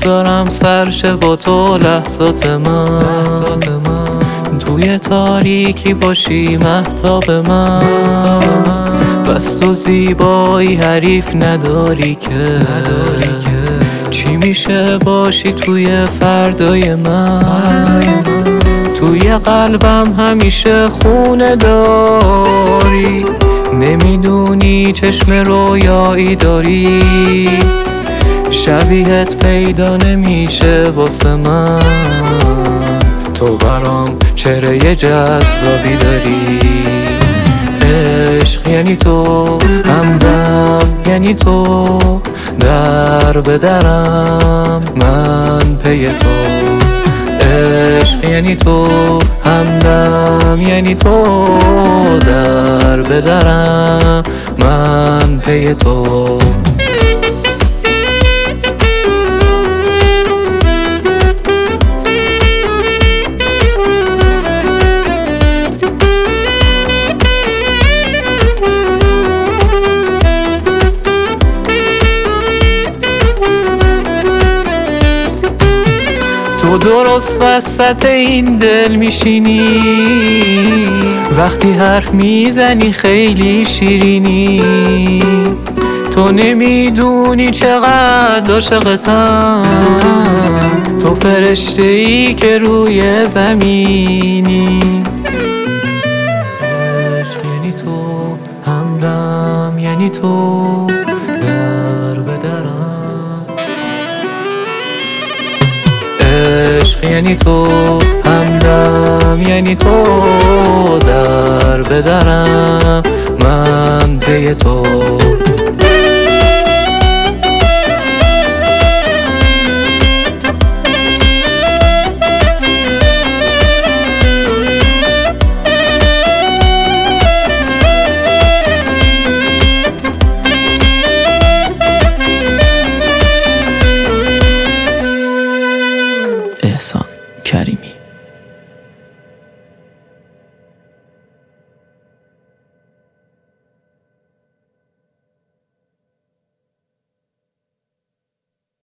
دوست دارم سرشه با تو لحظات من توی تاریکی باشی مهتاب من بس تو زیبایی حریف نداری که چی میشه باشی توی فردای من توی قلبم همیشه خونه داری نمیدونی چشم رویایی داری شبیهت پیدا نمیشه واسه من تو برام چهره جذابی داری عشق یعنی تو همدم یعنی تو در به درم من پی تو عشق یعنی تو همدم یعنی تو در به درم من پی تو تو درست وسط این دل میشینی وقتی حرف میزنی خیلی شیرینی تو نمیدونی چقدر عاشقتم تو فرشته ای که روی زمینی عشق یعنی تو همدم یعنی تو در به درم عشق یعنی تو همدم یعنی تو در به درم من پی تو احسان کریمی.